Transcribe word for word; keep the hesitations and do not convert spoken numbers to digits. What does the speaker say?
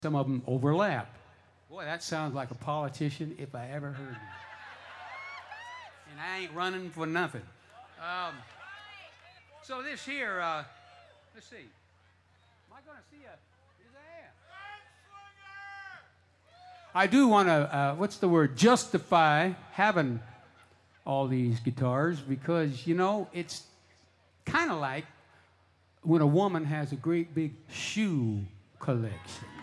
Some of them overlap. Boy, that sounds like a politician if I ever heard one. And I ain't running for nothing. Um, so this here, uh, let's see. Am I going to see a... Yes, I am. I do want to, uh, what's the word, justify having all these guitars because, you know, it's kind of like when a woman has a great big shoe collection.